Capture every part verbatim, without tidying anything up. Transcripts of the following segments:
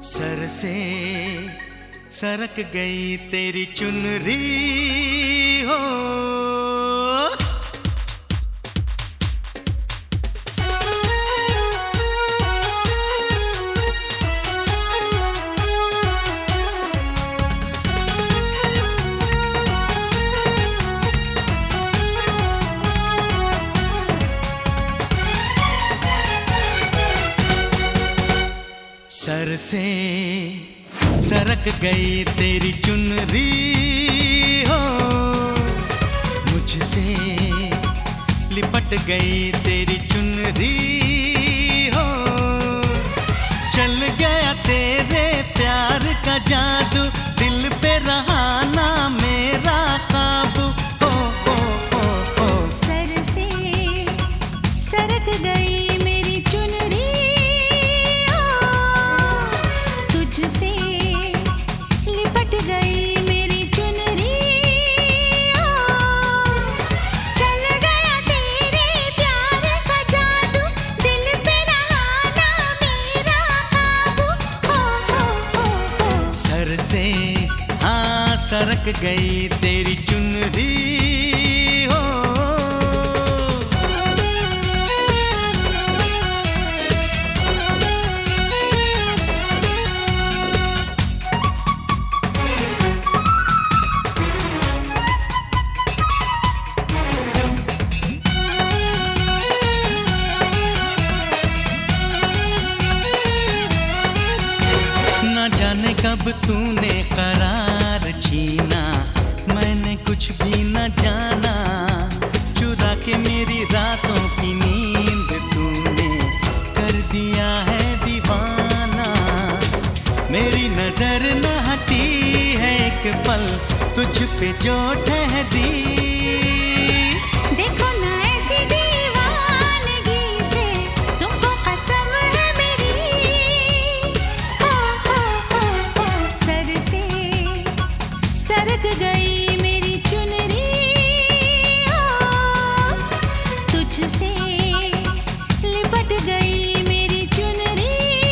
Sir से सरक गई तेरी चुनरी हो। सर से सरक गई तेरी चुनरी हो, मुझसे लिपट गई तेरी चुनरी हो। चल गया तेरे प्यार का जादू, दिल पे रहा ना मेरा काबू। ओ ओ ओ ओ सर से सरक गई मेरी चुनरी, तुझसे लिपट गई मेरी चुनरी। चल गया तेरे प्यार का जादू, दिल पे रहा ना मेरा काबू। हो हो हो हो सर से हाँ सरक गई तेरी चुनरी हो। ना जाने कब तूने करार छीना, मैंने कुछ भी न जाना। चुरा के मेरी रातों की नींद तूने कर दिया है दीवाना। मेरी नजर न हटी है एक पल तुझ पे जो ठहरी। देखो ना ऐसी दीवानगी से तुमको कसम है मेरी। हो हो हो हो सर से सरक गई मेरी चुनरी, तुझसे लिपट गई मेरी चुनरी।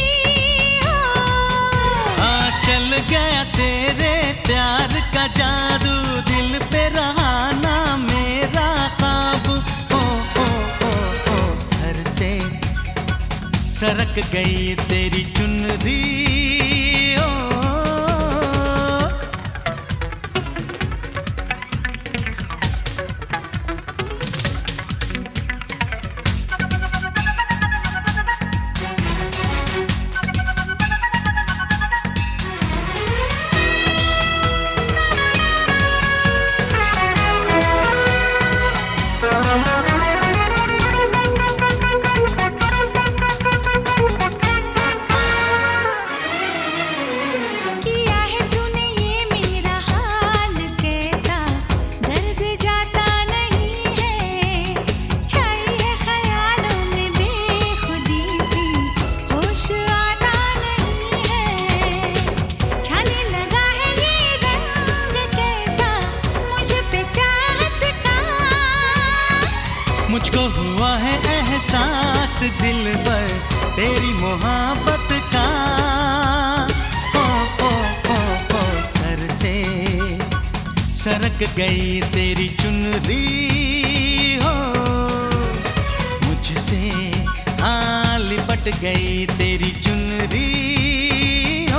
हाँ चल गया तेरे प्यार का जादू, दिल पे रहा ना मेरा काबू। ओ ओ ओ ओ सर से सरक गई तेरी चुनरी ओ। किया है तूने ये मेरा हाल कैसा, दर्द जाता नहीं है। छाई है ख्यालों में बेखुदी सी, होश आता नहीं है। छाने लगा है ये रंग कैसा मुझ पे चाहत का। मुझको हुआ है एहसास दिल पर तेरी मोहब्बत का। ओ ओ ओ ओ सर से सरक गई तेरी चुनरी हो, मुझसे हाँ लिपट गई तेरी चुनरी हो।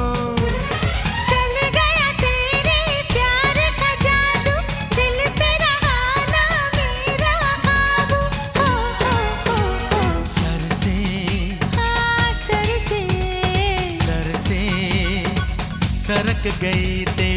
चल गया तेरे प्यार का जादू, दिल पे रहा ना मेरा काबू। हो हो हो हो सर से हाँ सर से सर से सरक गई तेरी